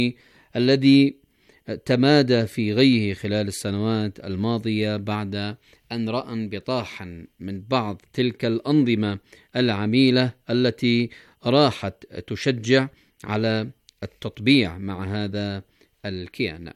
الذي تمادى في غيه خلال السنوات الماضية بعد أن رأى انبطاحا من بعض تلك الأنظمة العميلة التي راحت تشجع على التطبيع مع هذا الكيان.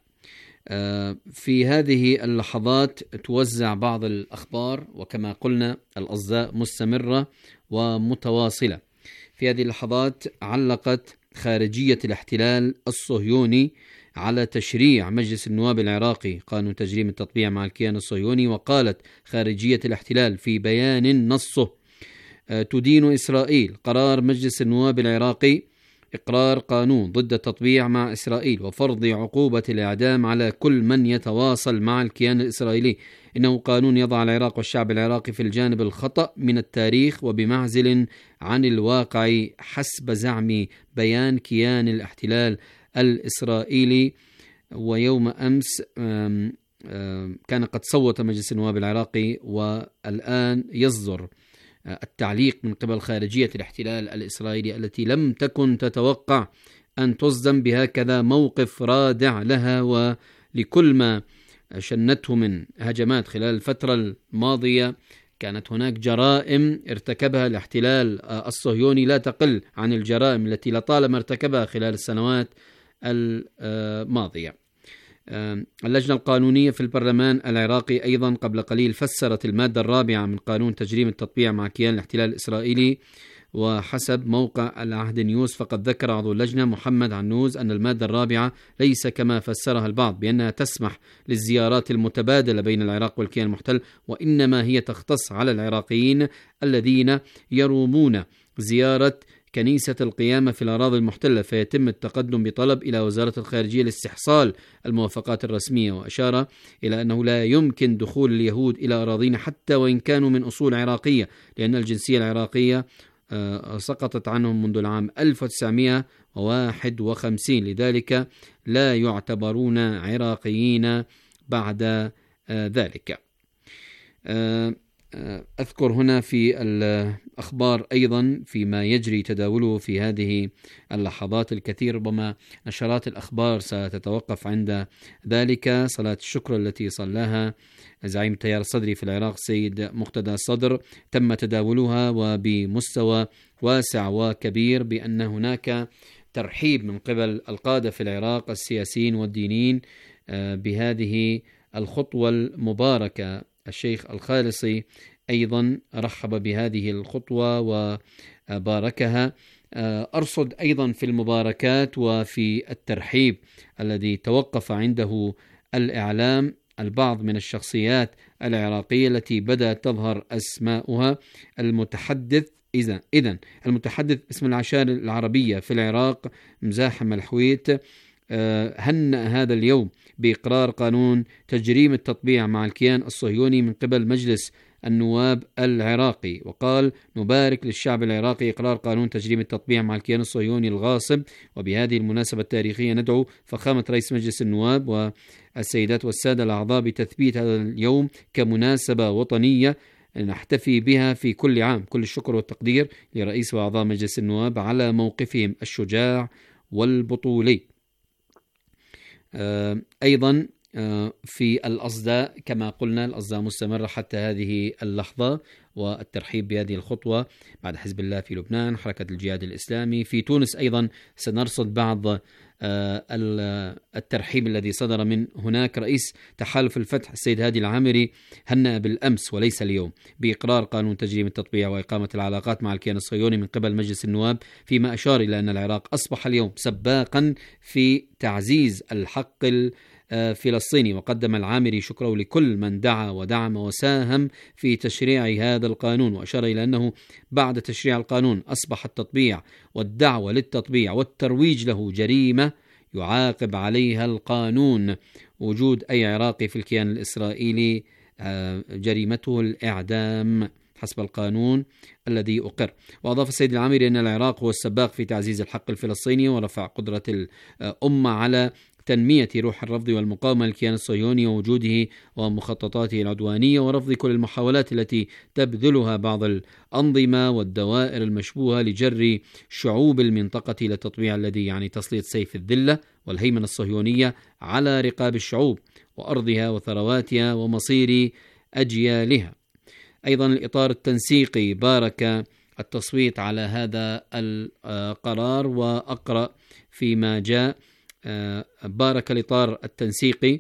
في هذه اللحظات توزع بعض الأخبار، وكما قلنا الأصداء مستمرة ومتواصلة. في هذه اللحظات علقت خارجية الاحتلال الصهيوني على تشريع مجلس النواب العراقي قانون تجريم التطبيع مع الكيان الصهيوني، وقالت خارجية الاحتلال في بيان نصه: تدين إسرائيل قرار مجلس النواب العراقي إقرار قانون ضد التطبيع مع إسرائيل وفرض عقوبة الإعدام على كل من يتواصل مع الكيان الإسرائيلي. إنه قانون يضع العراق والشعب العراقي في الجانب الخطأ من التاريخ وبمعزل عن الواقع حسب زعم بيان كيان الاحتلال الإسرائيلي. ويوم أمس كان قد صوت مجلس النواب العراقي، والآن يصدر التعليق من قبل خارجية الاحتلال الإسرائيلي التي لم تكن تتوقع أن تصدم بهكذا موقف رادع لها ولكل ما شنته من هجمات خلال الفترة الماضية. كانت هناك جرائم ارتكبها الاحتلال الصهيوني لا تقل عن الجرائم التي لطالما ارتكبها خلال السنوات الماضية. اللجنة القانونية في البرلمان العراقي أيضا قبل قليل فسرت المادة الرابعة من قانون تجريم التطبيع مع كيان الاحتلال الإسرائيلي، وحسب موقع العهد نيوز فقد ذكر عضو اللجنة محمد عنوز أن المادة الرابعة ليس كما فسرها البعض بأنها تسمح للزيارات المتبادلة بين العراق والكيان المحتل، وإنما هي تختص على العراقيين الذين يرومون زيارة كنيسة القيامة في الأراضي المحتلة، فيتم التقدم بطلب إلى وزارة الخارجية لاستحصال الموافقات الرسمية. وأشار إلى أنه لا يمكن دخول اليهود إلى أراضينا حتى وإن كانوا من أصول عراقية، لأن الجنسية العراقية سقطت عنهم منذ العام 1951، لذلك لا يعتبرون عراقيين بعد ذلك. أذكر هنا في الأخبار أيضا فيما يجري تداوله في هذه اللحظات الكثير، ربما نشرات الأخبار ستتوقف عند ذلك. صلاة الشكر التي صلاها زعيم التيار الصدري في العراق سيد مقتدى الصدر تم تداولها وبمستوى واسع وكبير بأن هناك ترحيب من قبل القادة في العراق السياسيين والدينيين بهذه الخطوة المباركة. الشيخ الخالصي أيضا رحب بهذه الخطوة وباركها. أرصد أيضا في المباركات وفي الترحيب الذي توقف عنده الإعلام البعض من الشخصيات العراقية التي بدأت تظهر أسماؤها. المتحدث المتحدث اسم العشائر العربية في العراق مزاحم الحويت هنأ هذا اليوم بإقرار قانون تجريم التطبيع مع الكيان الصهيوني من قبل مجلس النواب العراقي، وقال: نبارك للشعب العراقي إقرار قانون تجريم التطبيع مع الكيان الصهيوني الغاصب، وبهذه المناسبة التاريخية ندعو فخامة رئيس مجلس النواب والسيدات والسادة الأعضاء بتثبيت هذا اليوم كمناسبة وطنية نحتفي بها في كل عام. كل الشكر والتقدير لرئيس وأعضاء مجلس النواب على موقفهم الشجاع والبطولي. أيضا في الأصداء كما قلنا الأصداء مستمرة حتى هذه اللحظة، والترحيب بهذه الخطوة بعد حزب الله في لبنان، حركة الجهاد الإسلامي في تونس. أيضا سنرصد بعض الترحيب الذي صدر من هناك. رئيس تحالف الفتح السيد هادي العامري هنأ بالأمس وليس اليوم بإقرار قانون تجريم التطبيع وإقامة العلاقات مع الكيان الصهيوني من قبل مجلس النواب، فيما أشار إلى أن العراق أصبح اليوم سباقا في تعزيز الحق فلسطيني. وقدم العامري شكره لكل من دعا ودعم وساهم في تشريع هذا القانون، وأشار إلى أنه بعد تشريع القانون أصبح التطبيع والدعوة للتطبيع والترويج له جريمة يعاقب عليها القانون. وجود أي عراقي في الكيان الإسرائيلي جريمته الإعدام حسب القانون الذي أقر. وأضاف السيد العامري أن العراق هو السباق في تعزيز الحق الفلسطيني ورفع قدرة الأمة على تنمية روح الرفض والمقاومة للكيان الصهيوني ووجوده ومخططاته العدوانية، ورفض كل المحاولات التي تبذلها بعض الأنظمة والدوائر المشبوهة لجر شعوب المنطقة إلى التطبيع الذي يعني تسليط سيف الذلة والهيمنة الصهيونية على رقاب الشعوب وأرضها وثرواتها ومصير أجيالها. أيضا الإطار التنسيقي، بارك التصويت على هذا القرار، وأقرأ فيما جاء: بارك الإطار التنسيقي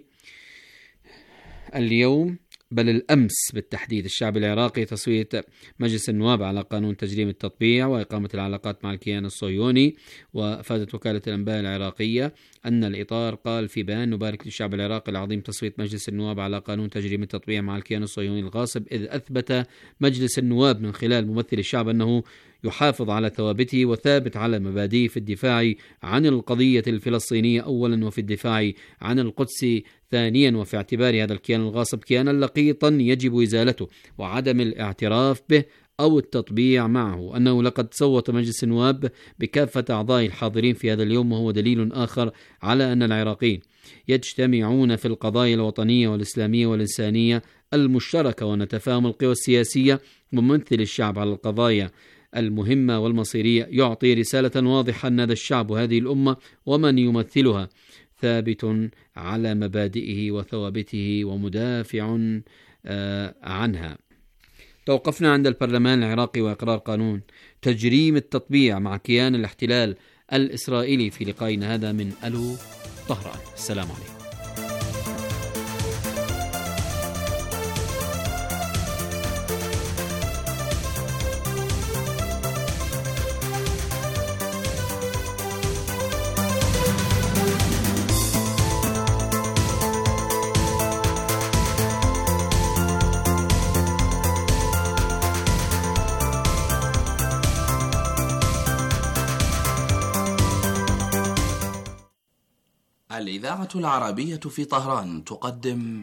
اليوم بل الأمس بالتحديد الشعب العراقي تصويت مجلس النواب على قانون تجريم التطبيع وإقامة العلاقات مع الكيان الصهيوني. وأفادت وكالة الأنباء العراقية أن الإطار قال في بيان: نبارك للشعب العراقي العظيم تصويت مجلس النواب على قانون تجريم التطبيع مع الكيان الصهيوني الغاصب، إذ أثبت مجلس النواب من خلال ممثل الشعب أنه يحافظ على ثوابته وثابت على مبادئه في الدفاع عن القضية الفلسطينية أولا، وفي الدفاع عن القدس ثانيا، وفي اعتبار هذا الكيان الغاصب كيانا لقيطا يجب إزالته وعدم الاعتراف به أو التطبيع معه. أنه لقد صوت مجلس النواب بكافة أعضاء الحاضرين في هذا اليوم، وهو دليل آخر على أن العراقيين يجتمعون في القضايا الوطنية والإسلامية والإنسانية المشتركة، ونتفاهم القوى السياسية وممثل الشعب على القضايا المهمة والمصيرية يعطي رسالة واضحة أن هذا الشعب وهذه الأمة ومن يمثلها ثابت على مبادئه وثوابته ومدافع عنها. توقفنا عند البرلمان العراقي وإقرار قانون تجريم التطبيع مع كيان الاحتلال الإسرائيلي في لقائنا هذا من ألو طهران. السلام عليكم. الإذاعة العربية في طهران تقدم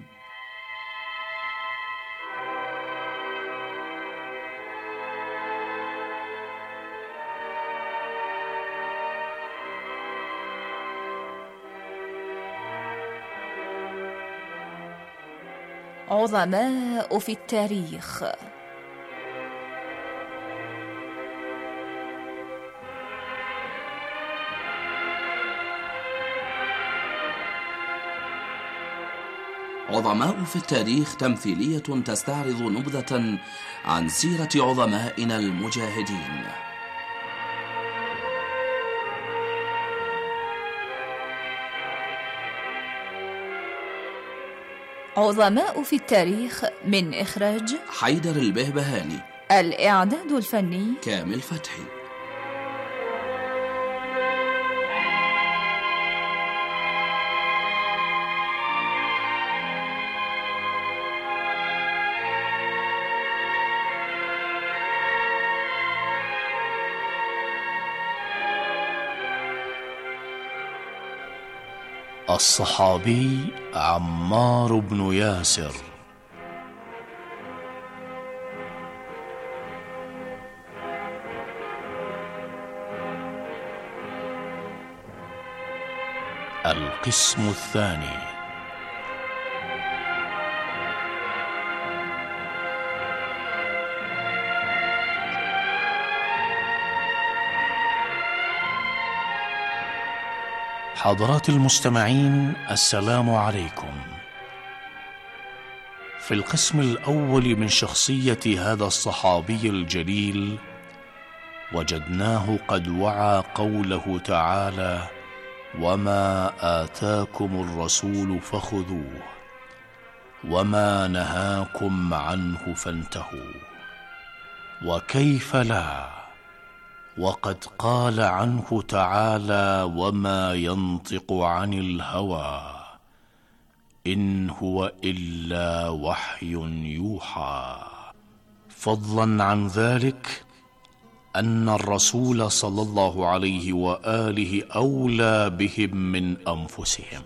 عظماء في التاريخ. عظماء في التاريخ تمثيلية تستعرض نبذة عن سيرة عظمائنا المجاهدين. عظماء في التاريخ من إخراج حيدر البهبهاني، الإعداد الفني كامل فتحي. الصحابي عمار بن ياسر. القسم الثاني. حضرات المستمعين، السلام عليكم. في القسم الأول من شخصية هذا الصحابي الجليل وجدناه قد وعى قوله تعالى: وما آتاكم الرسول فخذوه وما نهاكم عنه فانتهوا. وكيف لا، وقد قال عنه تعالى: وما ينطق عن الهوى إن هو إلا وحي يوحى. فضلا عن ذلك أن الرسول صلى الله عليه وآله أولى بهم من أنفسهم.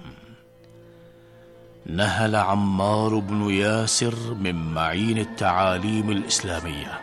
نهل عمار بن ياسر من معين التعاليم الإسلامية،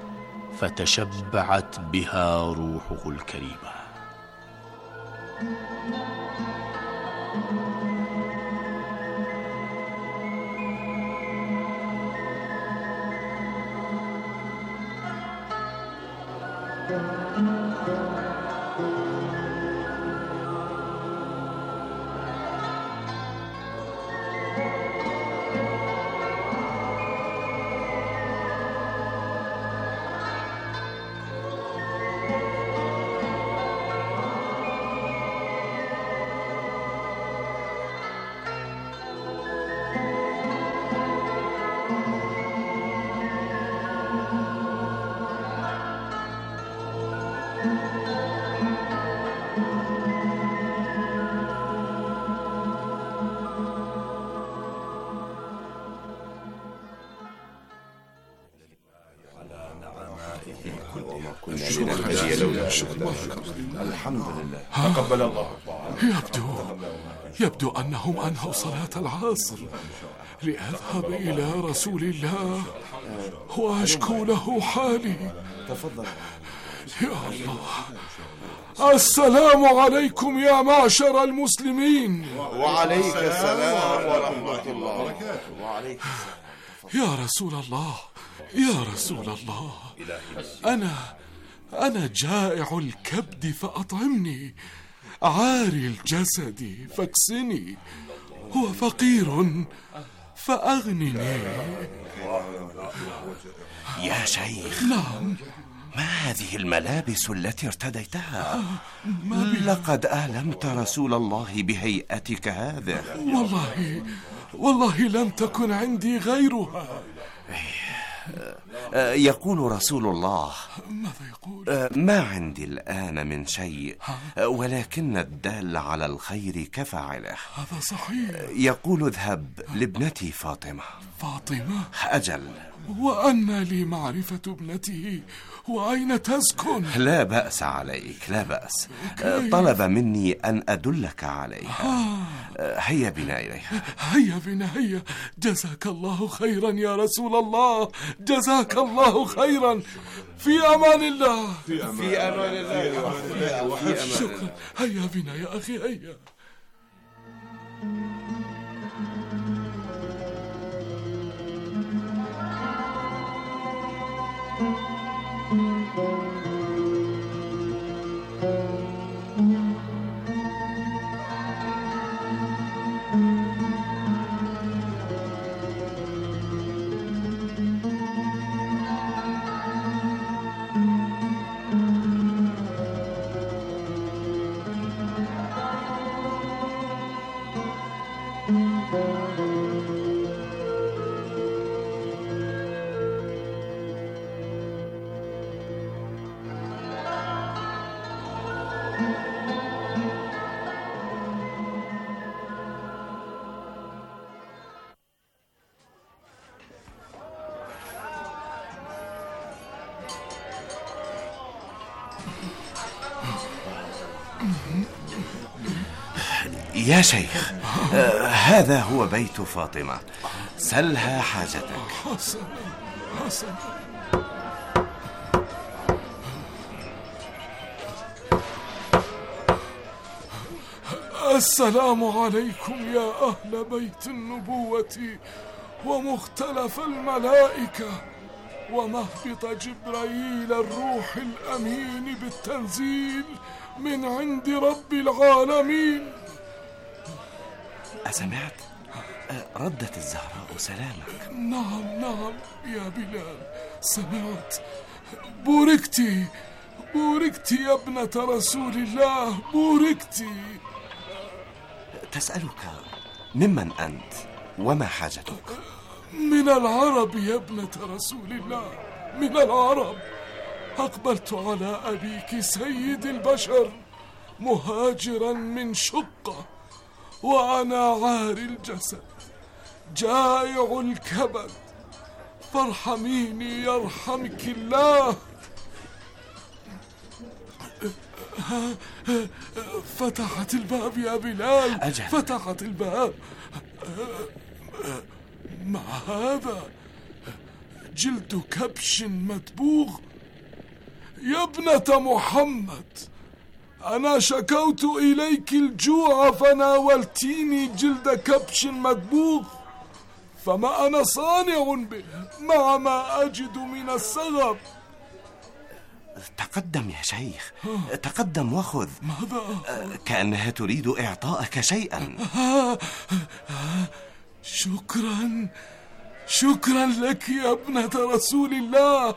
فتشبعت بها روحه الكريمة. الحمد لله. تقبل الله. يبدو أنهم أنهوا صلاة العصر لأذهب إلى رسول الله وأشكو له حالي. تفضل. يا الله. السلام عليكم يا معشر المسلمين. وعليك السلام ورحمة الله وبركاته. وعليك السلام. يا رسول الله، يا رسول الله، أنا جائع الكبد فأطعمني، عاري الجسد فاكسني، وفقير فأغنني. يا شيخ. نعم. ما هذه الملابس التي ارتديتها؟ لقد آلمت رسول الله بهيئتك هذه. والله لم تكن عندي غيرها. يقول رسول الله. ماذا يقول؟ ما عندي الآن من شيء، ولكن الدال على الخير كفاعله. هذا صحيح. يقول اذهب لابنتي فاطمة. فاطمة؟ أجل. وأن لي معرفة ابنته وأين تسكن؟ لا بأس عليك، لا بأس. طلب مني أن أدلك عليها. هيا بنا إليها. هيا بنا، هيا. جزاك الله خيرا يا رسول الله، جزاك الله خيرا. في أمان الله. في أمان الله. شكرا. هيا بنا يا أخي، هيا. يا شيخ، هذا هو بيت فاطمة، سلها حاجتك. حسنا. السلام عليكم يا أهل بيت النبوة ومختلف الملائكة ومهبط جبرائيل الروح الأمين بالتنزيل من عند رب العالمين. أسمعت؟ ردت الزهراء سلامك. نعم يا بلال، سمعت. بوركتي يا ابنة رسول الله، بوركتي. تسألك ممن أنت وما حاجتك؟ من العرب يا ابنة رسول الله، من العرب. أقبلت على أبيك سيد البشر مهاجرا من شقة، وأنا عاري الجسد جائع الكبد، فارحميني يرحمك الله. فتحت الباب يا بلال. أجل. فتحت الباب. ما هذا؟ جلد كبش مدبوغ. يا ابنة محمد، أنا شكوت إليك الجوع فناولتيني جلد كبش مدبوغ، فما أنا صانع به مع ما أجد من السغب. تقدم يا شيخ، تقدم وخذ. ماذا؟ كأنها تريد إعطاءك شيئا. شكرا لك يا ابنة رسول الله.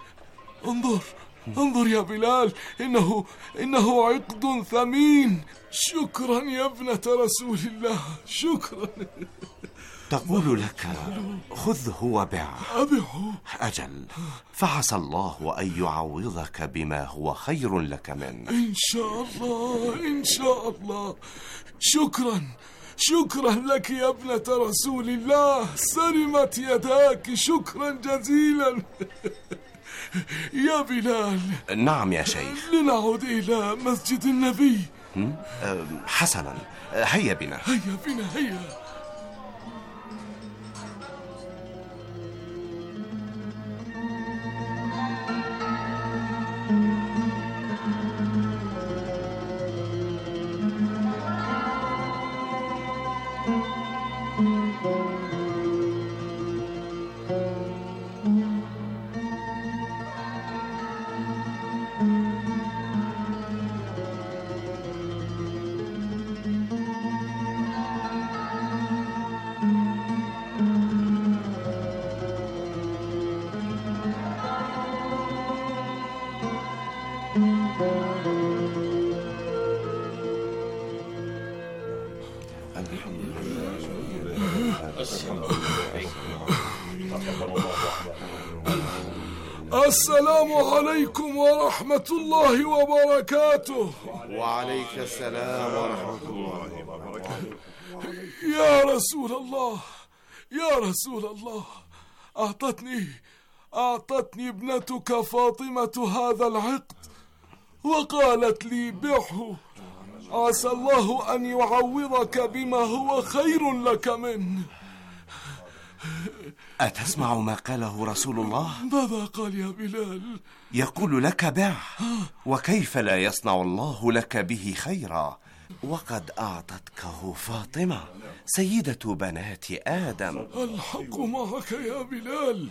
انظر يا بلال، إنه عقد ثمين. شكرا يا ابنة رسول الله، شكرا. تقول لك خذه وبعه. أبعه؟ أجل، فعسى الله أن يعوضك بما هو خير لك منه. إن شاء الله، إن شاء الله. شكرا لك يا ابنة رسول الله، سلمت يداك، شكرا جزيلا. يا بلال. نعم يا شيخ. لنعود إلى مسجد النبي. حسنا، هيا بنا. هيا. السلام عليكم ورحمة الله وبركاته. وعليك السلام ورحمة الله وبركاته. يا رسول الله، أعطتني ابنتك فاطمة هذا العقد وقالت لي بعه، عسى الله أن يعوضك بما هو خير لك منه. أتسمع ما قاله رسول الله؟ ماذا قال يا بلال؟ يقول لك بعه، وكيف لا يصنع الله لك به خيرا، وقد أعطتكه فاطمة سيدة بنات آدم. الحق معك يا بلال.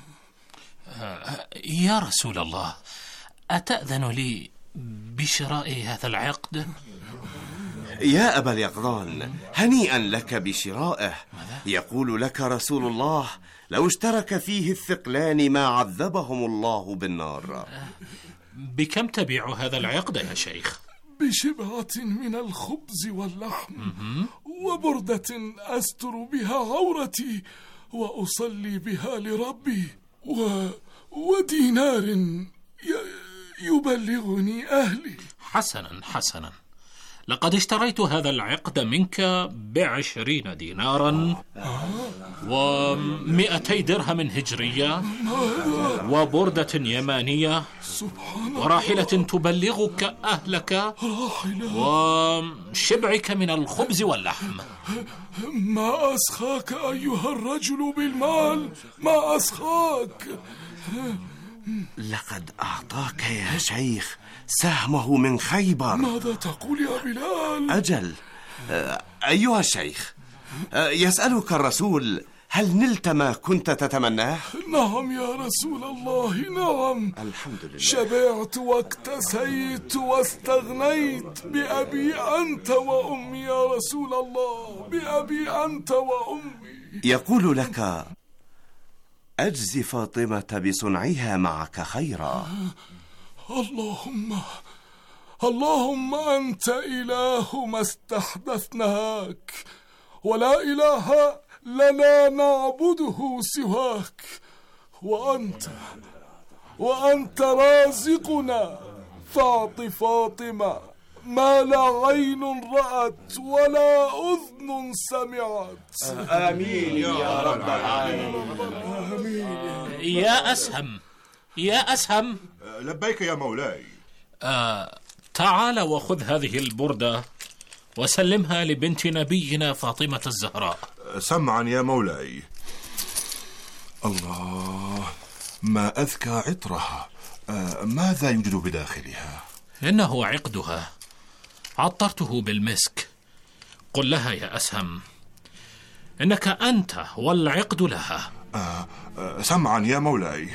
يا رسول الله، أتأذن لي بشراء هذا العقد؟ يا أبا اليقظان، هنيئا لك بشرائه. يقول لك رسول الله: لو اشترك فيه الثقلان ما عذبهم الله بالنار. بكم تبيع هذا العقد يا شيخ؟ ب7 من الخبز واللحم، وبردة أستر بها عورتي وأصلي بها لربي، ودينار يبلغني أهلي. حسنا، لقد اشتريت هذا العقد منك ب20 دينارا و200 درهم هجرية، وبردة يمانية، وراحلة تبلغك أهلك، وشبعك من الخبز واللحم. ما أسخاك أيها الرجل بالمال؟ ما أسخاك؟ لقد أعطاك يا شيخ سهمه من خيبر. ماذا تقول يا بلال؟ أجل. أيها الشيخ، يسألك الرسول: هل نلت ما كنت تتمناه؟ نعم يا رسول الله، نعم. الحمد لله. شبعت واكتسيت واستغنيت، بأبي أنت وأمي يا رسول الله، بأبي أنت وأمي. يقول لك: أجز فاطمة بصنعها معك خيرا. اللهم أنت إله ما استحدثناك، ولا إله لنا نعبده سواك، وأنت رازقنا، فاعط فاطمة ما لا عين رأت ولا أذن سمعت. آمين يا رب العالمين. يا أسهم. لبيك يا مولاي. تعال وخذ هذه البردة وسلمها لبنت نبينا فاطمة الزهراء. سمعا يا مولاي. الله، ما أذكى عطرها. ماذا يوجد بداخلها؟ إنه عقدها، عطرته بالمسك. قل لها يا أسهم إنك أنت والعقد لها. سمعا يا مولاي.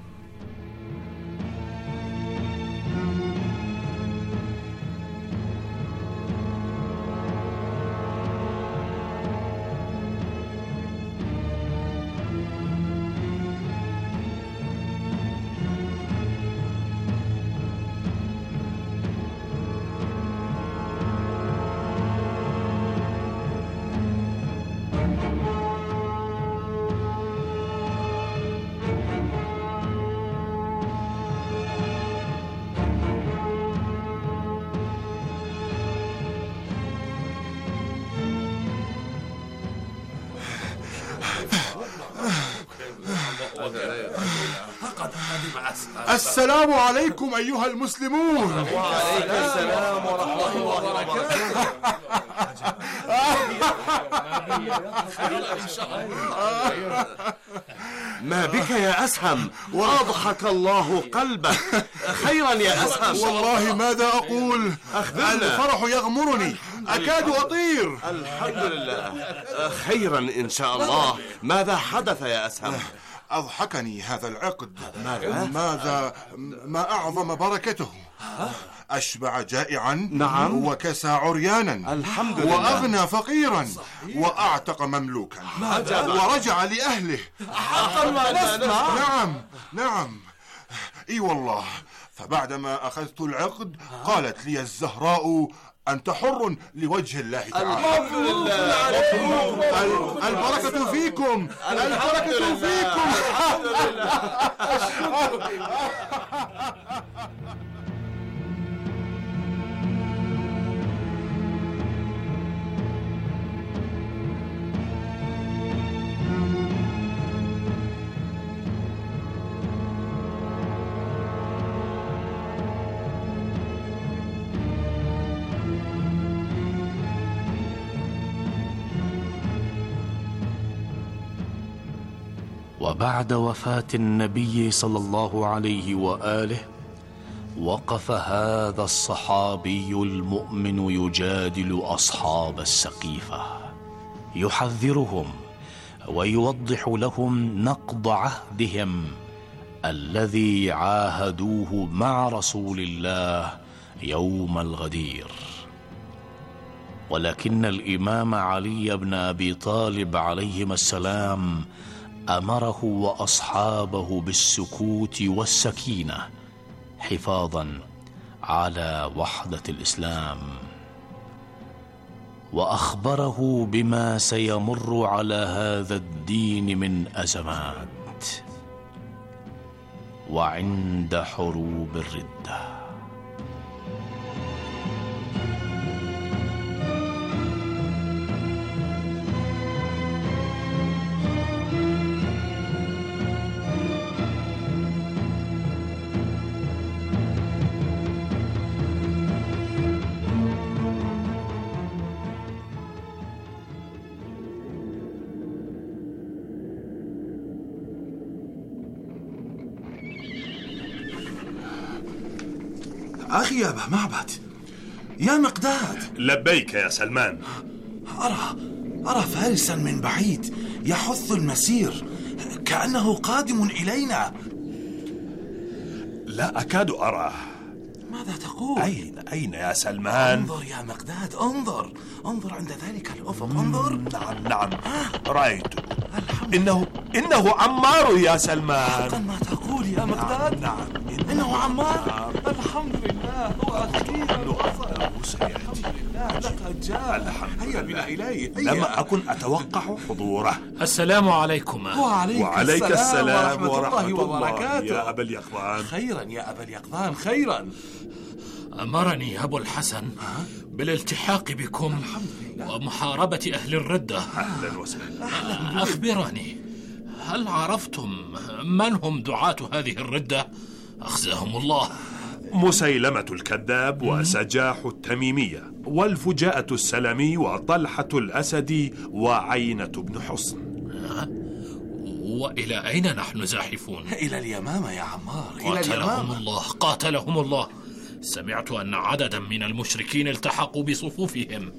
السلام عليكم أيها المسلمون. وعليكم السلام ورحمة الله وبركاته. ما بك يا أسهم؟ وأضحك الله قلبك. خيرا يا أسهم. والله ماذا أقول، الفرح يغمرني، أكاد أطير. الحمد لله. خيرا إن شاء الله. ماذا حدث يا أسهم؟ أضحكني هذا العقد. ما أعظم بركته. أشبع جائعا، نعم، وكسى عريانا، الحمد لله، وأغنى فقيرا، وأعتق مملوكا، ورجع لأهله. حقا ما نسمع. نعم إي والله. فبعدما أخذت العقد قالت لي الزهراء: أنت حر لوجه الله تعالى. الحمد لله. البركة فيكم، البركة فيكم. وبعد وفاة النبي صلى الله عليه وآله وقف هذا الصحابي المؤمن يجادل أصحاب السقيفة، يحذرهم ويوضح لهم نقض عهدهم الذي عاهدوه مع رسول الله يوم الغدير. ولكن الإمام علي بن أبي طالب عليهما السلام أمره وأصحابه بالسكوت والسكينة حفاظا على وحدة الإسلام، وأخبره بما سيمر على هذا الدين من أزمات وعند حروب الردة. أخي يا أبا معبد، يا مقداد. لبيك يا سلمان. أرى فارسا من بعيد يحث المسير، كأنه قادم إلينا. لا أكاد أراه. ماذا تقول؟ أين يا سلمان؟ انظر يا مقداد، انظر عند ذلك الأفق، انظر. نعم رأيته. إنه عمار يا سلمان. حقا ما تقول يا مقداد؟ نعم إنه عمار. الحمد لله، هو أخيرا وصل. الحمد لله، لقد جاء. هيا بنا إليه. لم أكن أتوقع حضوره. السلام عليكم. وعليك السلام ورحمة الله وبركاته. يا أبا اليقظان. خيرا يا أبا اليقظان، خيرا. أمرني أبو الحسن بالالتحاق بكم ومحاربة أهل الردة. أهلا وسهلا. أخبرني، هل عرفتم من هم دعاة هذه الردة؟ أخزاهم الله. مسيلمة الكذاب وسجاح التميمية والفجاءة السلمي وطلحة الأسدي وعينة بن حصن. وإلى أين نحن زاحفون؟ إلى اليمامة يا عمار. قاتلهم الله. سمعت أن عددا من المشركين التحقوا بصفوفهم.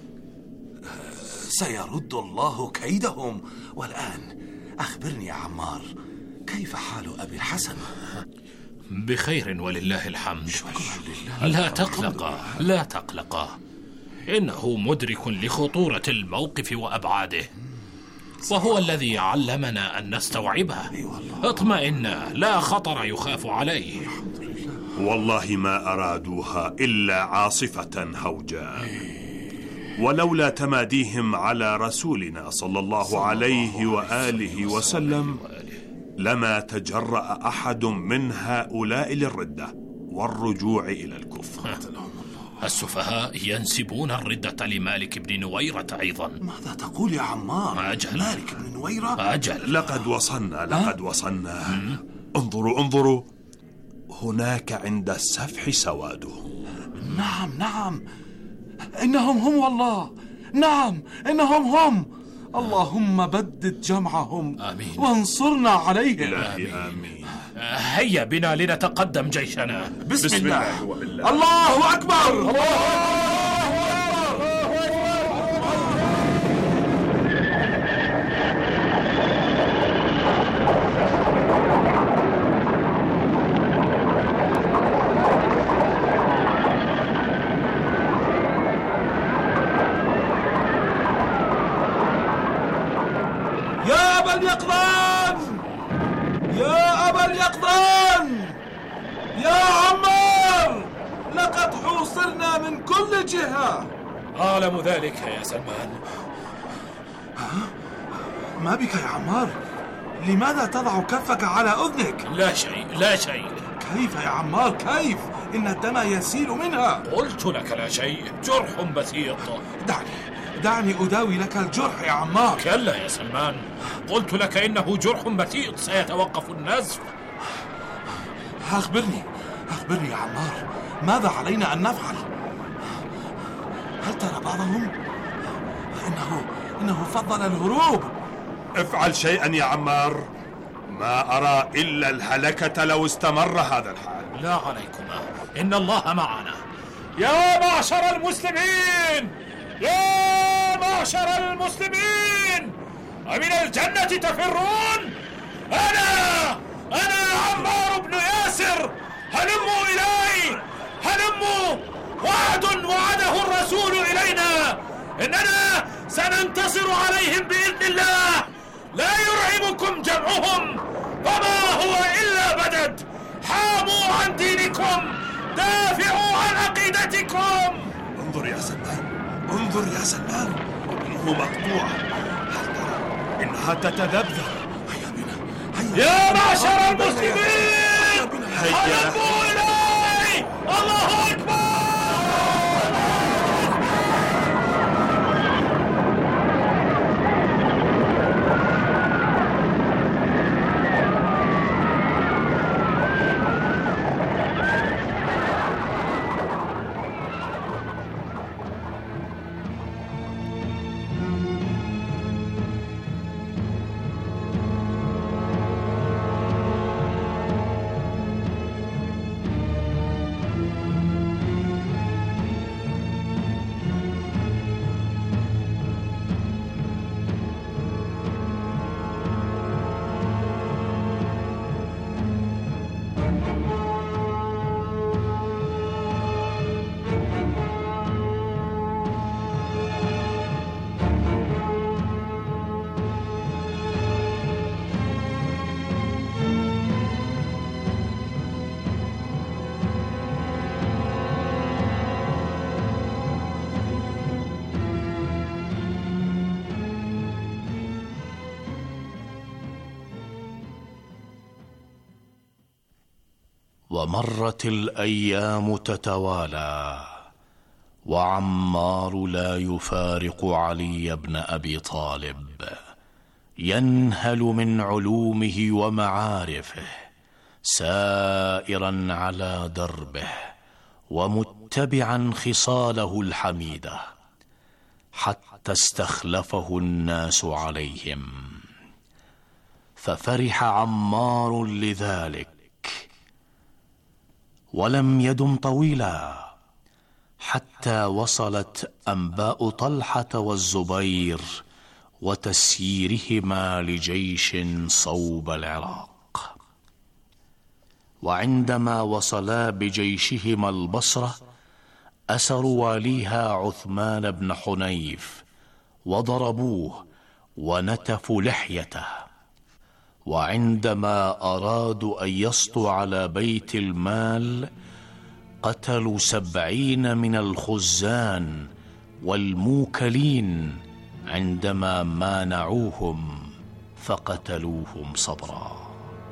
سيرد الله كيدهم. والآن أخبرني يا عمار، كيف حال أبي الحسن؟ بخير ولله الحمد. لا تقلقا لا تقلقا، إنه مدرك لخطورة الموقف وأبعاده، وهو الذي علمنا أن نستوعبه. اطمئنا، لا خطر يخاف عليه. والله ما أرادوها إلا عاصفة هوجاء، ولولا تماديهم على رسولنا صلى الله عليه وآله وسلم لما تجرأ أحد من هؤلاء للردة والرجوع إلى الكفر. السفهاء ينسبون الردة لمالك بن نويرة أيضا. ماذا تقول يا عمار؟ أجل. مالك بن نويرة؟ أجل. لقد وصلنا. انظروا هناك عند السفح سواده. نعم إنهم هم، والله نعم إنهم هم. اللهم بدد جمعهم. آمين. وانصرنا عليهم. إلهي آمين. هيا بنا لنتقدم جيشنا. بسم الله وبالله. الله أكبر. يا أبا اليقظان، يا أبا اليقظان، يا عمار، لقد حوصرنا من كل جهة. أعلم ذلك يا سلمان. ما بك يا عمار؟ لماذا تضع كفك على أذنك؟ لا شيء. كيف يا عمار كيف؟ إن الدم يسيل منها. قلت لك لا شيء، جرح بسيط. دعني أداوي لك الجرح يا عمار. كلا يا سلمان، قلت لك إنه جرح بسيط سيتوقف النزف. أخبرني يا عمار، ماذا علينا أن نفعل؟ هل ترى بعضهم؟ إنه فضل الهروب. افعل شيئا يا عمار، ما أرى إلا الهلكة لو استمر هذا الحال. لا عليكما، إن الله معنا. يا معشر المسلمين، يا معشر المسلمين، أمن الجنة تفرون؟ أنا عمار بن ياسر، هلموا إلي، هلموا. وعد وعده الرسول إلينا إننا سننتصر عليهم بإذن الله. لا يرعبكم جمعهم، فما هو إلا بدد. حاموا عن دينكم، دافعوا عن عقيدتكم. انظر يا سلمان، ابنه مقطوع. هل ترى إنها تتذبذب؟ هيا بنا. يا معشر المسلمين، هلموا إلي. الله أكبر. ومرت الأيام تتوالى، وعمار لا يفارق علي بن أبي طالب، ينهل من علومه ومعارفه، سائرا على دربه ومتبعا خصاله الحميدة، حتى استخلفه الناس عليهم. ففرح عمار لذلك، ولم يدم طويلا حتى وصلت أنباء طلحة والزبير وتسييرهما لجيش صوب العراق. وعندما وصلا بجيشهما البصرة أسروا واليها عثمان بن حنيف وضربوه ونتفوا لحيته. وعندما أرادوا أن يسطوا على بيت المال قتلوا 70 من الخزان والموكلين عندما مانعوهم فقتلوهم صبرا.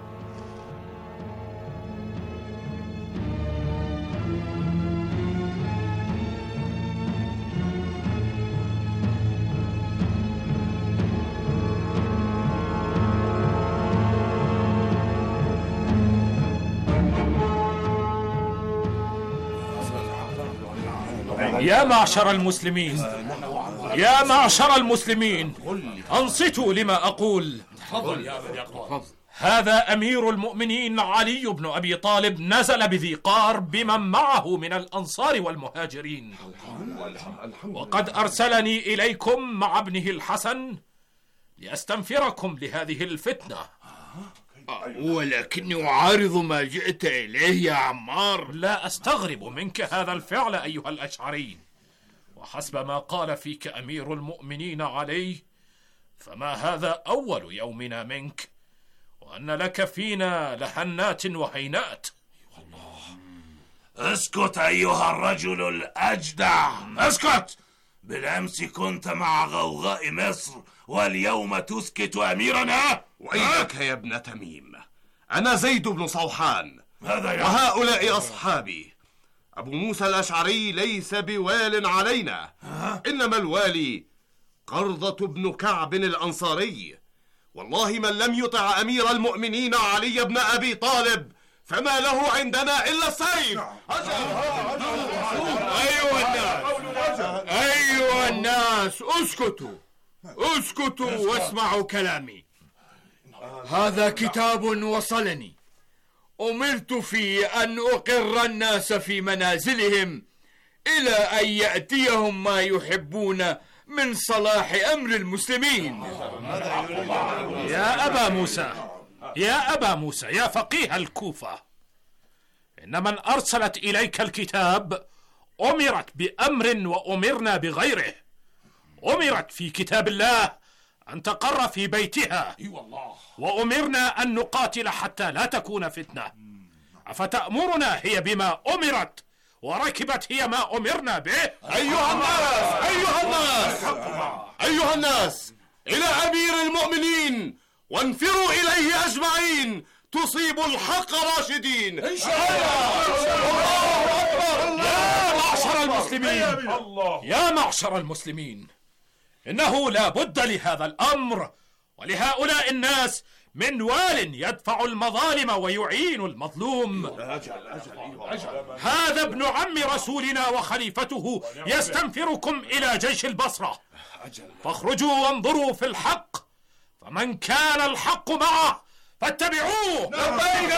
يا معشر المسلمين، يا معشر المسلمين، أنصتوا لما أقول. هذا أمير المؤمنين علي بن أبي طالب نزل بذي قار بمن معه من الأنصار والمهاجرين، وقد أرسلني إليكم مع ابنه الحسن لأستنفركم لهذه الفتنة. ولكني أعارض ما جئت إليه يا عمار. لا أستغرب منك هذا الفعل أيها الأشعري، وحسب ما قال فيك أمير المؤمنين علي فما هذا أول يومنا منك، وأن لك فينا لهنات وهينات. اسكت أيها الرجل الأجدع، اسكت. بالأمس كنت مع غوغاء مصر واليوم تسكت أميرنا. وإياك يا ابن تميم، أنا زيد بن صوحان هذا وهؤلاء أصحابي. أبو موسى الأشعري ليس بوال علينا، إنما الوالي قرضة بن كعب الأنصاري. والله من لم يطع أمير المؤمنين علي بن أبي طالب فما له عندنا إلا السيف. أيها الناس اسكتوا، اسكتوا واسمعوا كلامي. هذا كتاب وصلني، أمرت فيه أن أقر الناس في منازلهم إلى أن يأتيهم ما يحبون من صلاح أمر المسلمين. يا أبا موسى، يا أبا موسى، يا فقيه الكوفة، إن من أرسلت إليك الكتاب أمرت بأمر وأمرنا بغيره. أمرت في كتاب الله أن تقر في بيتها، وأمرنا أن نقاتل حتى لا تكون فتنة. أفتأمرنا هي بما أمرت وركبت هي ما أمرنا به؟ أيها الناس، أيها الناس، أيها الناس، إلى أمير المؤمنين وانفروا إليه أجمعين تصيب الحق راشدين إن شاء الله. يا معشر المسلمين، يا معشر المسلمين، إنه لا بد لهذا الأمر ولهؤلاء الناس من وال يدفع المظالم ويعين المظلوم. هذا ابن عم رسولنا وخليفته يستنفركم إلى جيش البصرة، فاخرجوا وانظروا في الحق، فمن كان الحق معه فاتبعوه. لبيك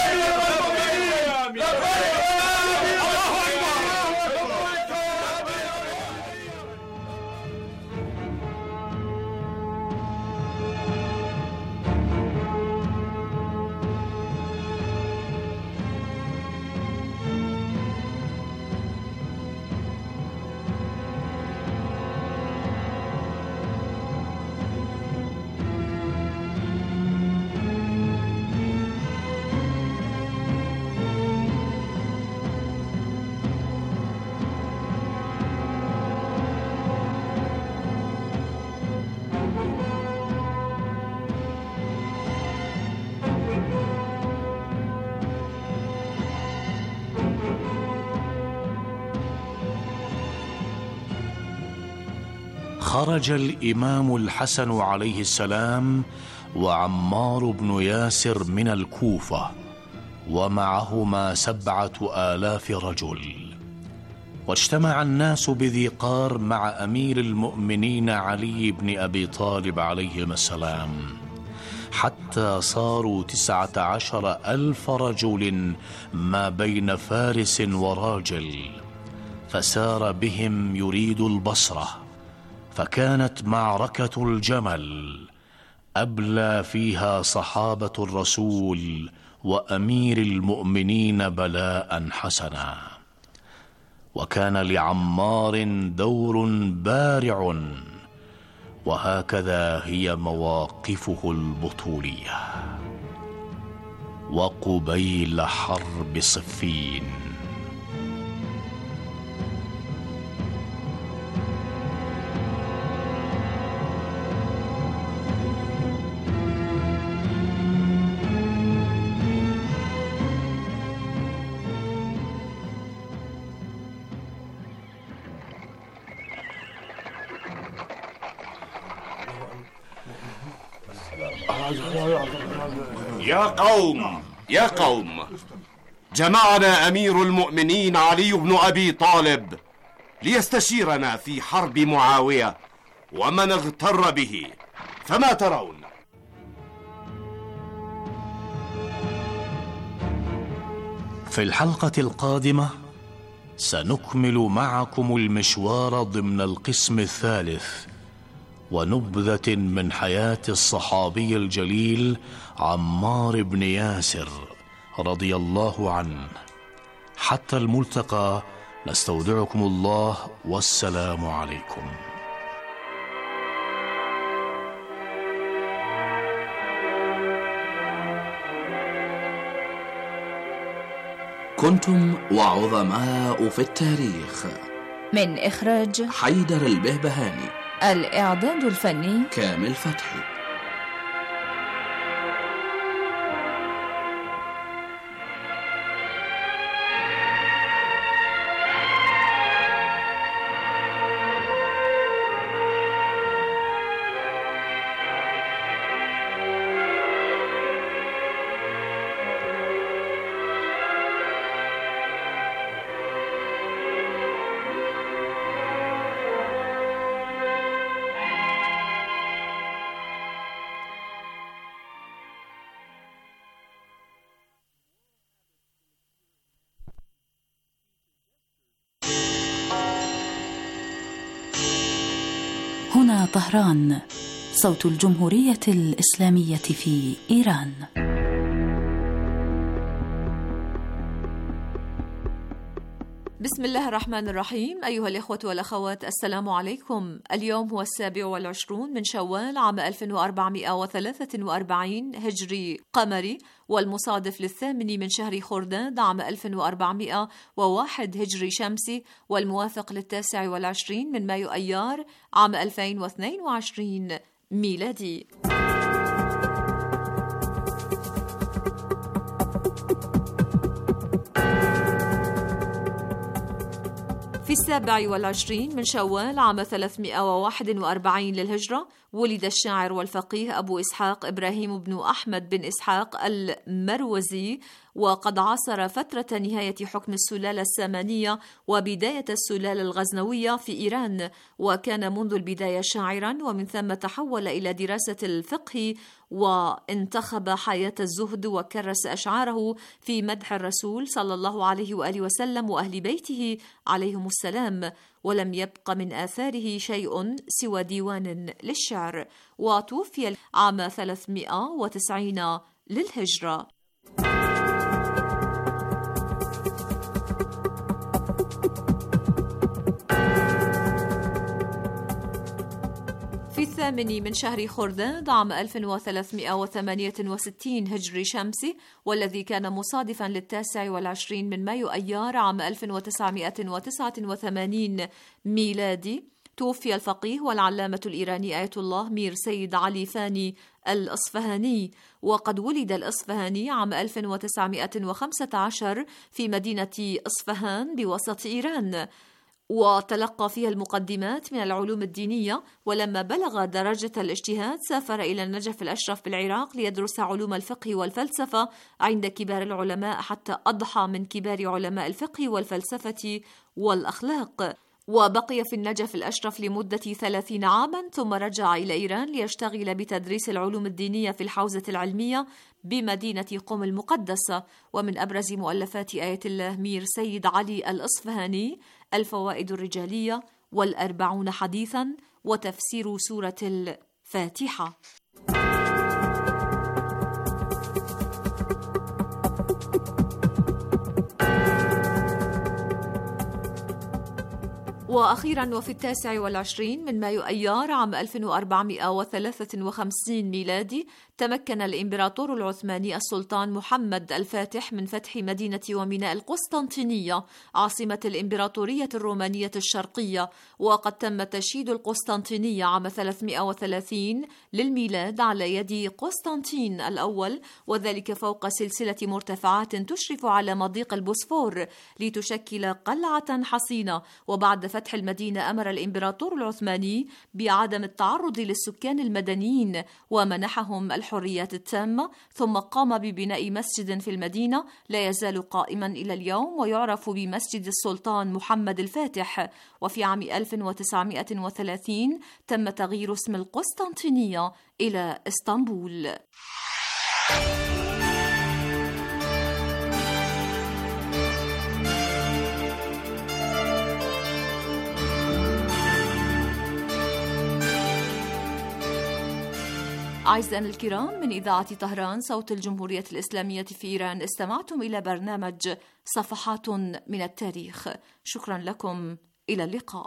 خرج الإمام الحسن عليه السلام وعمار بن ياسر من الكوفة ومعهما 7,000 رجل، واجتمع الناس بذي قار مع أمير المؤمنين علي بن أبي طالب عليهما السلام، حتى صاروا 19,000 رجل ما بين فارس وراجل، فسار بهم يريد البصرة، فكانت معركة الجمل أبلى فيها صحابة الرسول وأمير المؤمنين بلاء حسنا. وكان لعمار دور بارع، وهكذا هي مواقفه البطولية. وقبيل حرب صفين يا قوم، جمعنا أمير المؤمنين علي بن أبي طالب ليستشيرنا في حرب معاوية ومن اغتر به، فما ترون؟ في الحلقة القادمة سنكمل معكم المشوار ضمن القسم الثالث، ونبذة من حياة الصحابي الجليل عمار بن ياسر رضي الله عنه. حتى الملتقى، نستودعكم الله، والسلام عليكم. كنتم وعظماء في التاريخ، من إخراج حيدر البهبهاني، الإعداد الفني كامل فتحي. هنا طهران، صوت الجمهورية الإسلامية في إيران. بسم الله الرحمن الرحيم. أيها الإخوة والأخوات، السلام عليكم. اليوم هو 27 من شوال عام 1443 هجري قمري، والمصادف للثامن من شهر خرداد عام 1401 هجري شمسي، والموافق ل29 من مايو أيار عام 2022 ميلادي. في 27 من شوال عام 341 للهجرة ولد الشاعر والفقيه أبو إسحاق إبراهيم بن أحمد بن إسحاق المروزي، وقد عاصر فترة نهاية حكم السلالة السامانية وبداية السلالة الغزنوية في إيران، وكان منذ البداية شاعرا، ومن ثم تحول إلى دراسة الفقه، وانتخب حياة الزهد وكرس أشعاره في مدح الرسول صلى الله عليه وآله وسلم وأهل بيته عليهم السلام، ولم يبق من آثاره شيء سوى ديوان للشعر، وتوفي عام 390 للهجرة. في 8 من شهر خرداد عام 1368 هجري شمسي، والذي كان مصادفا ل29 من مايو أيار عام 1989 ميلادي، توفي الفقيه والعلامة الإيراني آية الله مير سيد علي ثاني الأصفهاني. وقد ولد الأصفهاني عام 1915 في مدينة أصفهان بوسط إيران، وتلقى فيها المقدمات من العلوم الدينية، ولما بلغ درجة الاجتهاد سافر إلى النجف الأشرف بالعراق ليدرس علوم الفقه والفلسفة عند كبار العلماء، حتى أضحى من كبار علماء الفقه والفلسفة والأخلاق. وبقي في النجف الأشرف لمدة 30 عاما، ثم رجع إلى إيران ليشتغل بتدريس العلوم الدينية في الحوزة العلمية بمدينة قم المقدسة. ومن أبرز مؤلفات آية الله مير سيد علي الأصفهاني الفوائد الرجالية وال40 حديثا وتفسير سورة الفاتحة. وأخيرا وفي 29 من مايو أيار عام 1453 ميلادي تمكن الإمبراطور العثماني السلطان محمد الفاتح من فتح مدينة وميناء القسطنطينية عاصمة الإمبراطورية الرومانية الشرقية، وقد تم تشييد القسطنطينية عام 330 للميلاد على يد قسطنطين الأول، وذلك فوق سلسلة مرتفعات تشرف على مضيق البوسفور لتشكل قلعة حصينة. وبعد فتح المدينة أمر الإمبراطور العثماني بعدم التعرض للسكان المدنيين ومنحهم الحريات التامة، ثم قام ببناء مسجد في المدينة لا يزال قائما إلى اليوم ويعرف بمسجد السلطان محمد الفاتح. وفي عام 1930 تم تغيير اسم القسطنطينية إلى اسطنبول. أعزائنا الكرام، من إذاعة طهران صوت الجمهورية الإسلامية في إيران استمعتم إلى برنامج صفحات من التاريخ. شكرا لكم، إلى اللقاء.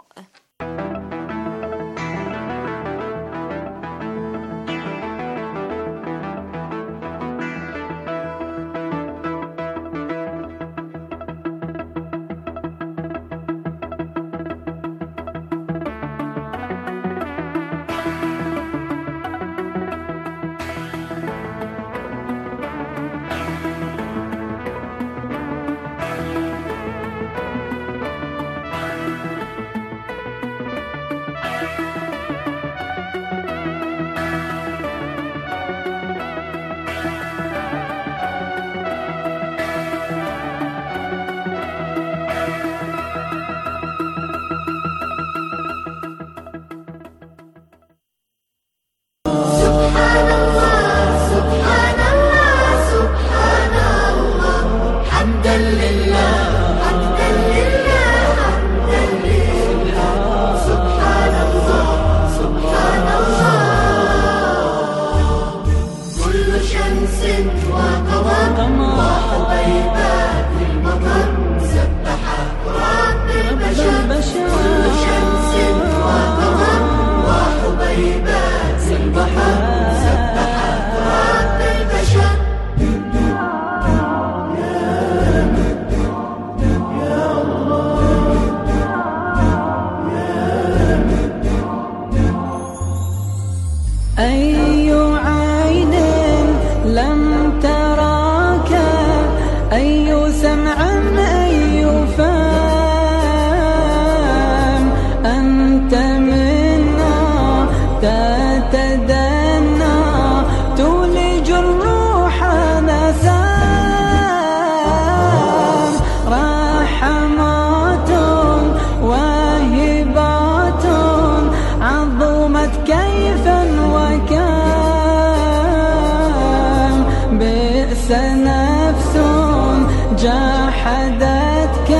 جاحدتك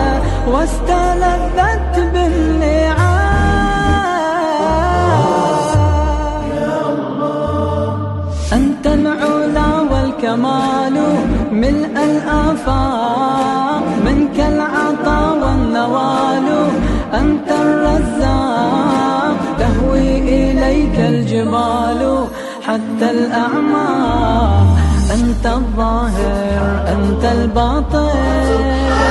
واستلذت بالنعام. أنت العلا والكمال ملء الآفاق، منك العطا والنوال، أنت الرزاق تهوي إليك الجبال حتى الأعماق. أنت الظاهر أنت الباطن،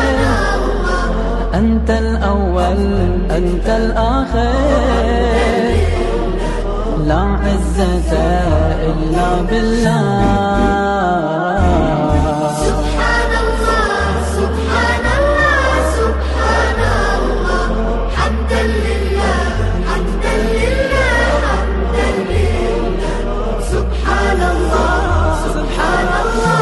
أنت الأول أنت الآخر، لا عزة إلا بالله. سبحان الله سبحان الله سبحان الله، حمدا لله حمدا لله حمدا لله. سبحان الله سبحان الله،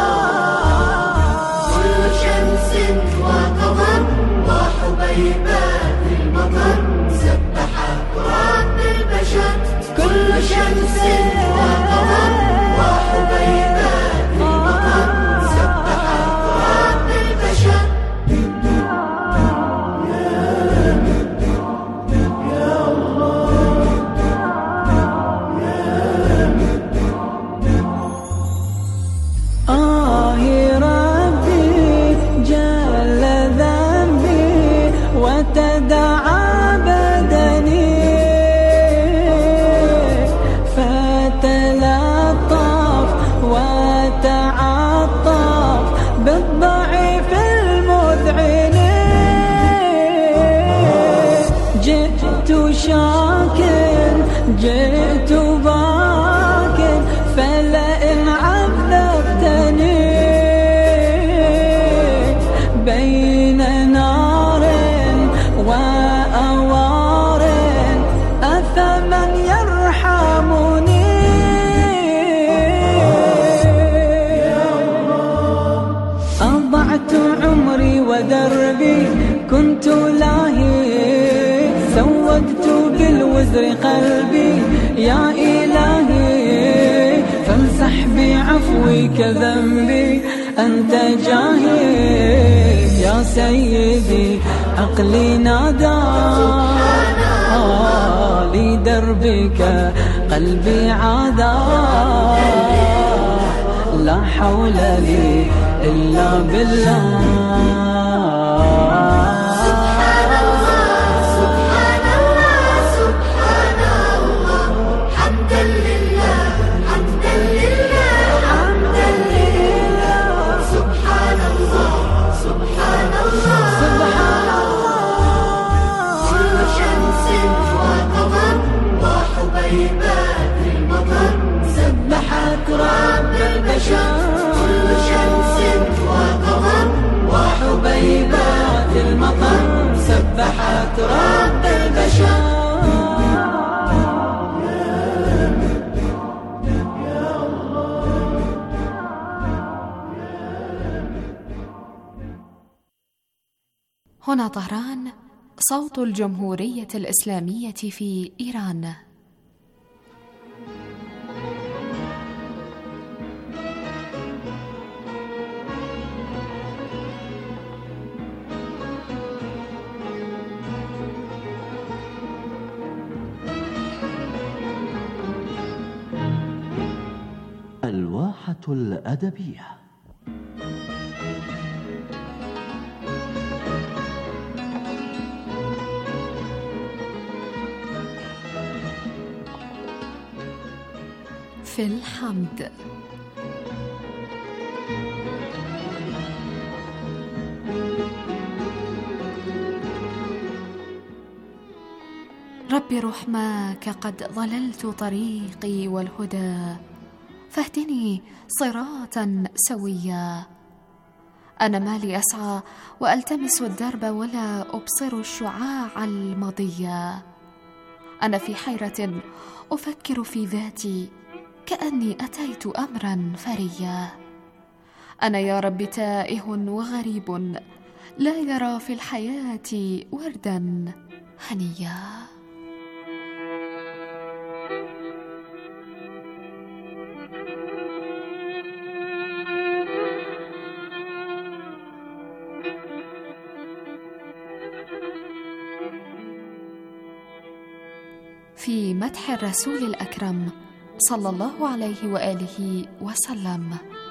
كل شمس وقمر وحبيبات شمس وقمر وحبيبات المطر سبحت رب البشر. وتدعى بدني فتلطف وتعطف بالضعيف المذعن. جئت شاكر جئت باكر فلئن عذبتني بين نار وأوار أثمن يرحمني. أضعت عمري ودربي كنت لاهي سودت بالوزر قلبي يا إلهي فامسح بعفوك ذنبي أنت جاهي. يا سيدي عقلي نادى لدربك قلبي عادا. لا حول لي إلا بالله. سبحان الله سبحان الله سبحان الله حمدا لله حمدا لله حمدا لله. سبحان الله سبحان الله سبحان الله. كل شمس وقمر وحبيبات المطر سبحت رب البشر. كل شمس وقمر وحبيبات المطر سبحت رب البشر. هنا طهران، صوت الجمهورية الإسلامية في إيران. الواحة الأدبية. في الحمد. رب رحماك قد ضللت طريقي والهدى فاهدني صراطا سويا. أنا مالي أسعى وألتمس الدرب ولا أبصر الشعاع المضيا. أنا في حيرة أفكر في ذاتي كأني أتيت أمرا فريا. أنا يا رب تائه وغريب لا يرى في الحياة وردا هنيا. في مدح الرسول الأكرم صلى الله عليه وآله وسلم.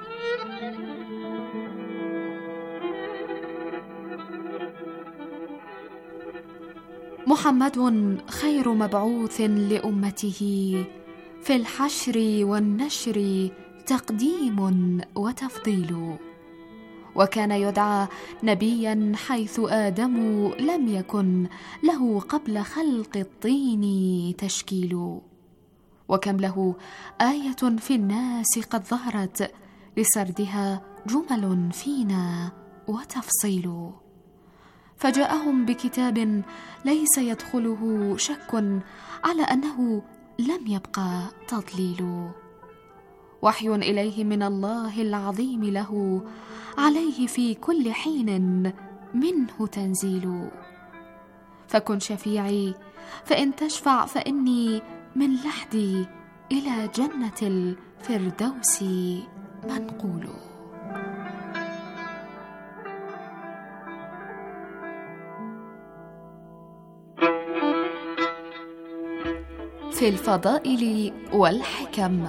محمد خير مبعوث لأمته في الحشر والنشر تقديم وتفضيل. وكان يدعى نبيا حيث آدم لم يكن له قبل خلق الطين تشكيل. وكم له آية في الناس قد ظهرت لسردها جمل فينا وتفصيل. فجاءهم بكتاب ليس يدخله شك على أنه لم يبقى تضليل. وحي إليه من الله العظيم له عليه في كل حين منه تنزيل. فكن شفيعي فإن تشفع فإني من لحدي إلى جنة الفردوس منقول. في الفضائل والحكم.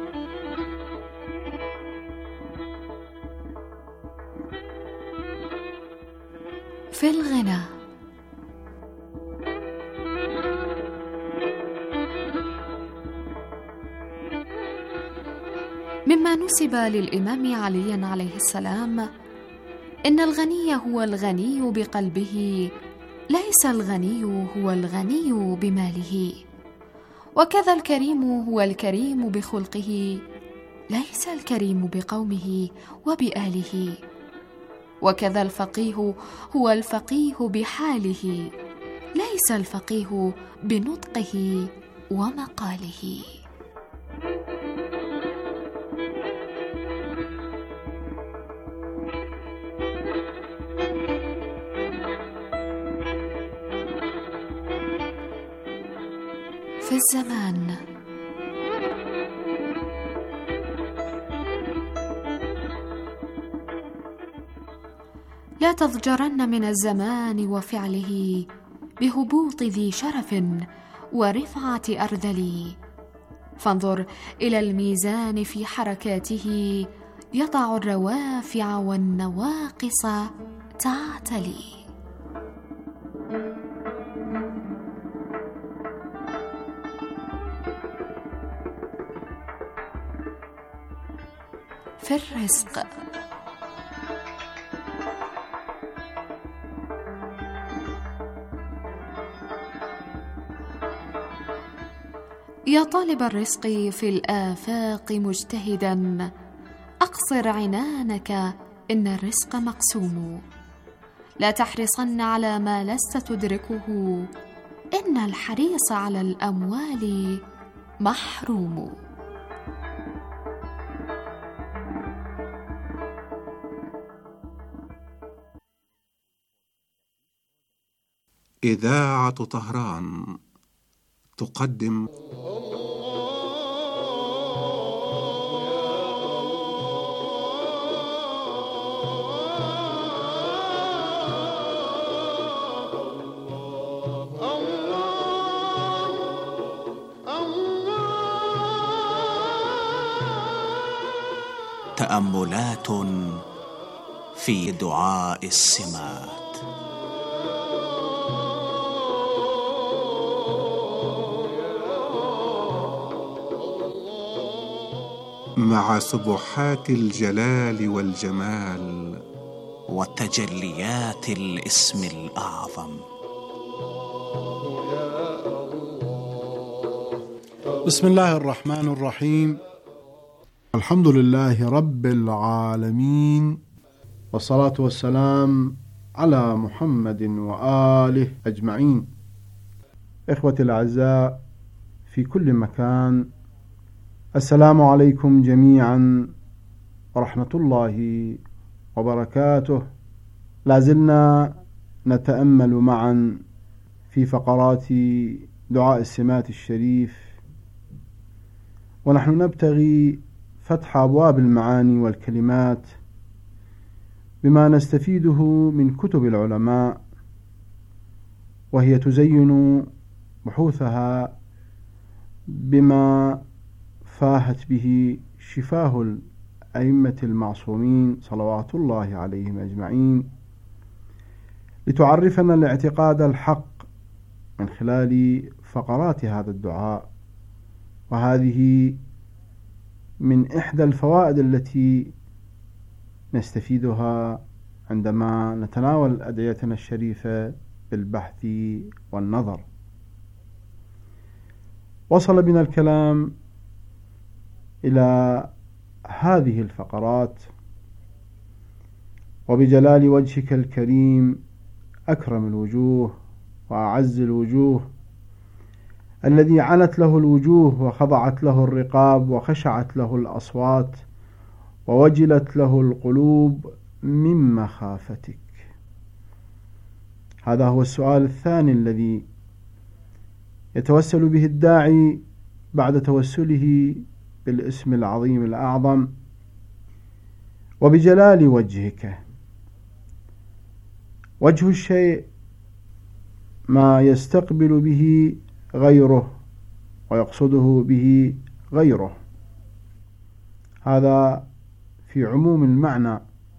في الغنى. مما نسب للإمام علي عليه السلام إن الغني هو الغني بقلبه، ليس الغني هو الغني بماله، وكذا الكريم هو الكريم بخلقه، ليس الكريم بقومه وبآله، وكذا الفقيه هو الفقيه بحاله، ليس الفقيه بنطقه ومقاله. في الزمان. لا تضجرن من الزمان وفعله بهبوط ذي شرف ورفعة أرذل، فانظر إلى الميزان في حركاته، يضع الروافع والنواقص تعتلي. في الرزق. يا طالب الرزق في الآفاق مجتهدا، أقصر عنانك إن الرزق مقسوم، لا تحرصن على ما لست تدركه، إن الحريص على الأموال محروم. إذاعة طهران تقدم تأملات في دعاء السمات. مع سبحات الجلال والجمال وتجليات الاسم الأعظم. بسم الله الرحمن الرحيم. الحمد لله رب العالمين، والصلاة والسلام على محمد وآله أجمعين. إخوتي الأعزاء في كل مكان، السلام عليكم جميعا ورحمة الله وبركاته. لازلنا نتأمل معا في فقرات دعاء السمات الشريف، ونحن نبتغي فتح أبواب المعاني والكلمات بما نستفيده من كتب العلماء، وهي تزين بحوثها بما فاهت به شفاه الأئمة المعصومين صلوات الله عليهم أجمعين، لتعرفنا الاعتقاد الحق من خلال فقرات هذا الدعاء. وهذه من إحدى الفوائد التي نستفيدها عندما نتناول أدعيتنا الشريفة بالبحث والنظر. وصل بنا الكلام إلى هذه الفقرات: وبجلال وجهك الكريم أكرم الوجوه وأعز الوجوه، الذي عنت له الوجوه وخضعت له الرقاب وخشعت له الأصوات ووجلت له القلوب من مخافتك. هذا هو السؤال الثاني الذي يتوسل به الداعي بعد توسله بالاسم العظيم الأعظم وبجلال وجهك. وجه الشيء ما يستقبل به غيره ويقصده به غيره، هذا في عموم المعنى.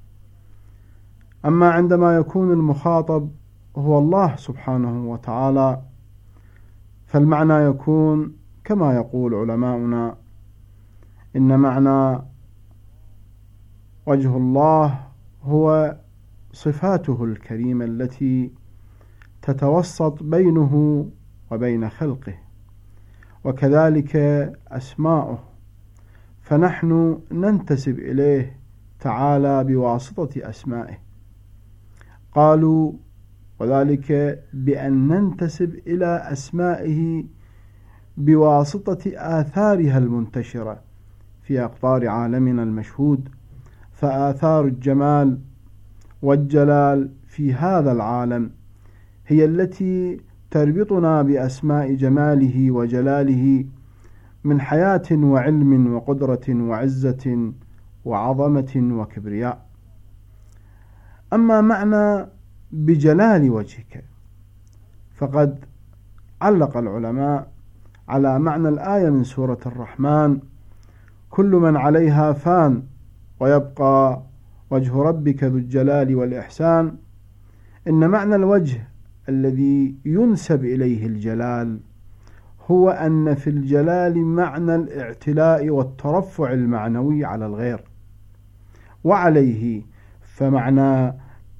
أما عندما يكون المخاطب هو الله سبحانه وتعالى فالمعنى يكون كما يقول علماؤنا: إن معنى وجه الله هو صفاته الكريمة التي تتوسط بينه وبين خلقه، وكذلك أسماؤه، فنحن ننتسب إليه تعالى بواسطة أسمائه. قالوا وذلك بأن ننتسب إلى أسمائه بواسطة آثارها المنتشرة في أقطار عالمنا المشهود، فآثار الجمال والجلال في هذا العالم هي التي تربطنا بأسماء جماله وجلاله من حياة وعلم وقدرة وعزة وعظمة وكبرياء. أما معنى بجلال وجهك فقد علق العلماء على معنى الآية من سورة الرحمن: كل من عليها فان ويبقى وجه ربك ذو الجلال والإحسان. إن معنى الوجه الذي ينسب إليه الجلال هو أن في الجلال معنى الاعتلاء والترفع المعنوي على الغير، وعليه فمعنى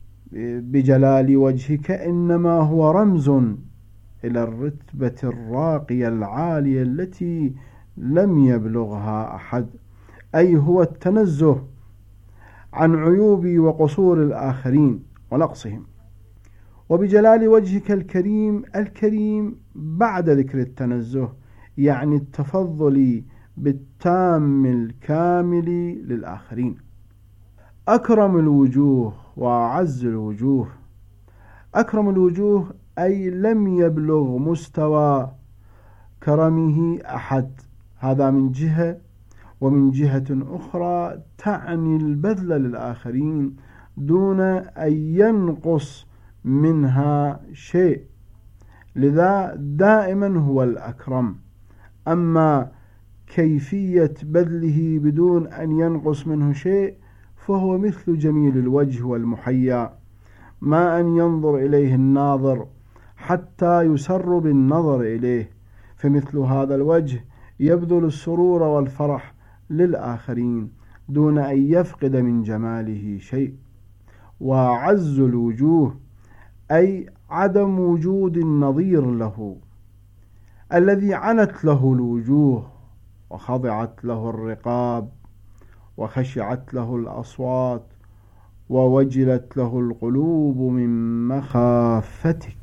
بجلال وجهك إنما هو رمز إلى الرتبة الراقية العالية التي لم يبلغها أحد، أي هو التنزه عن عيوب وقصور الآخرين ونقصهم. وبجلال وجهك الكريم بعد ذكر التنزه يعني التفضل بالتام الكامل للآخرين. أكرم الوجوه وأعز الوجوه. أكرم الوجوه أي لم يبلغ مستوى كرمه أحد، هذا من جهة، ومن جهة أخرى تعني البذل للآخرين دون أن ينقص منها شيء، لذا دائما هو الأكرم. أما كيفية بذله بدون أن ينقص منه شيء فهو مثل جميل الوجه والمحيا، ما أن ينظر إليه الناظر حتى يسر بالنظر إليه، فمثل هذا الوجه يبذل السرور والفرح للآخرين دون أن يفقد من جماله شيء. وعز الوجوه أي عدم وجود النظير له، الذي عنت له الوجوه وخضعت له الرقاب وخشعت له الأصوات ووجلت له القلوب من مخافتك.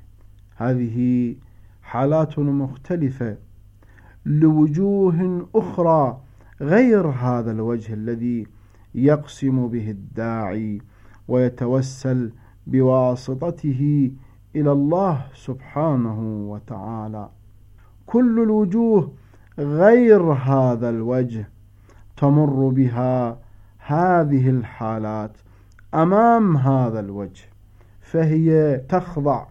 هذه حالات مختلفة لوجوه أخرى غير هذا الوجه الذي يقسم به الداعي ويتوسل بواسطته إلى الله سبحانه وتعالى. كل الوجوه غير هذا الوجه تمر بها هذه الحالات أمام هذا الوجه، فهي تخضع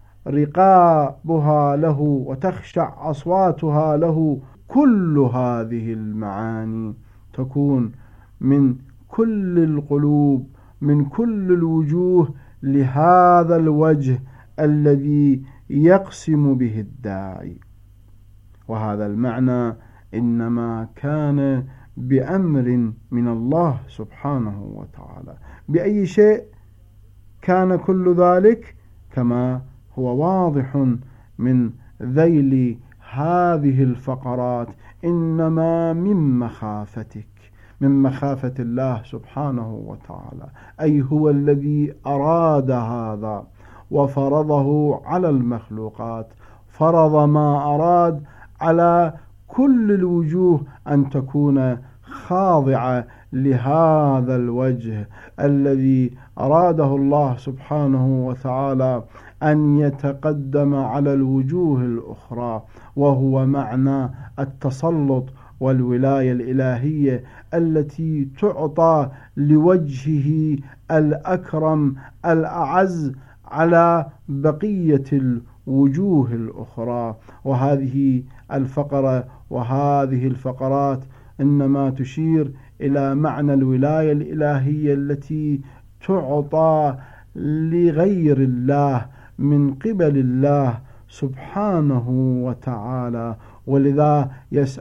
رقابها له وتخشع أصواتها له. كل هذه المعاني تكون من كل القلوب من كل الوجوه لهذا الوجه الذي يقسم به الداعي. وهذا المعنى إنما كان بأمر من الله سبحانه وتعالى. بأي شيء كان كل ذلك؟ كما هو واضح من ذيل هذه الفقرات: إنما من مخافتك، من مخافة الله سبحانه وتعالى، أي هو الذي أراد هذا وفرضه على المخلوقات، فرض ما أراد على كل الوجوه أن تكون خاضعة لهذا الوجه الذي أراده الله سبحانه وتعالى أن يتقدم على الوجوه الأخرى، وهو معنى التسلط والولاية الإلهية التي تعطى لوجهه الأكرم الأعز على بقية الوجوه الأخرى. وهذه الفقرة وهذه الفقرات إنما تشير إلى معنى الولاية الإلهية التي تعطى لغير الله من قبل الله سبحانه وتعالى. ولذا